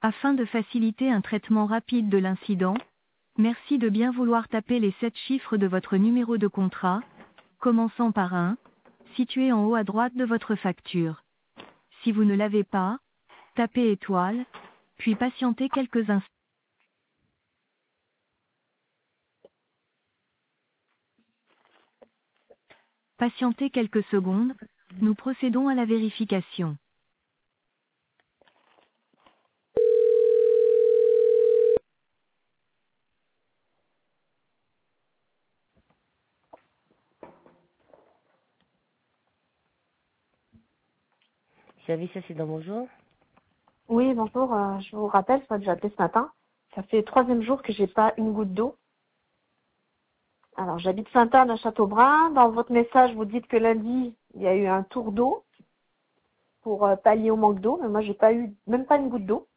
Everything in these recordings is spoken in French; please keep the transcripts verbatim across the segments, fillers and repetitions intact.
Afin de faciliter un traitement rapide de l'incident, merci de bien vouloir taper les sept chiffres de votre numéro de contrat, commençant par un, situé en haut à droite de votre facture. Si vous ne l'avez pas, tapez étoile, puis patientez quelques instants. Patientez quelques secondes, nous procédons à la vérification. Service accident, bonjour. Oui, bonjour, euh, je vous rappelle, moi j'ai appelé ce matin. Ça fait le troisième jour que j'ai pas une goutte d'eau. Alors j'habite Sainte-Anne à Châteaubrun. Dans votre message, vous dites que lundi, il y a eu un tour d'eau pour euh, pallier au manque d'eau, mais moi j'ai pas eu même pas une goutte d'eau.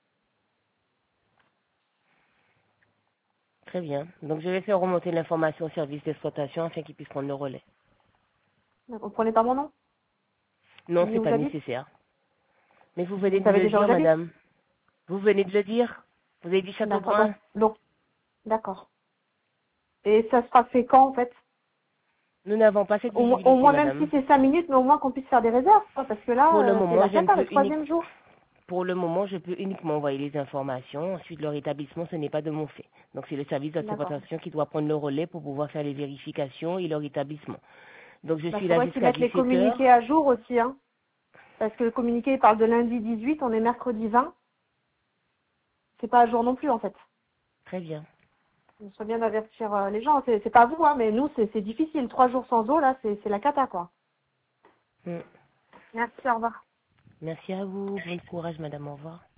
Très bien. Donc je vais faire remonter l'information au service d'exploitation afin qu'ils puissent prendre le relais. Vous comprenez pas mon nom? Non, Vous c'est dites où pas j'habite? nécessaire. Mais vous venez Vous de savez le déjà où dire, j'habite? madame. Vous venez de le dire. Vous avez dit D'accord, Châteaubrun. donc, donc d'accord. Et ça sera fait quand en fait? Nous n'avons pas cette Au, mo- au visibilité, moins même si madame. c'est cinq minutes, mais au moins qu'on puisse faire des réserves, quoi, parce que Pour là, le euh, c'est moment, la je ne cata, le peux unique... troisième jour. Pour le moment, je peux uniquement envoyer les informations. Ensuite, leur établissement, ce n'est pas de mon fait. Donc, c'est le service D'accord. d'exploitation qui doit prendre le relais pour pouvoir faire les vérifications et leur établissement. Donc, je Il suis là faudrait qu'ils jusqu'à mettent les dix-sept communiqués heures. à jour aussi, hein. Parce que le communiqué il parle de lundi dix-huit, on est mercredi vingt. C'est pas à jour non plus en fait. Très bien. Il faut bien avertir euh, les gens. C'est c'est pas vous, hein, mais nous c'est c'est difficile. Trois jours sans eau là, c'est c'est la cata quoi. Mm. Merci, au revoir. Merci à vous. Bon courage, madame. Au revoir.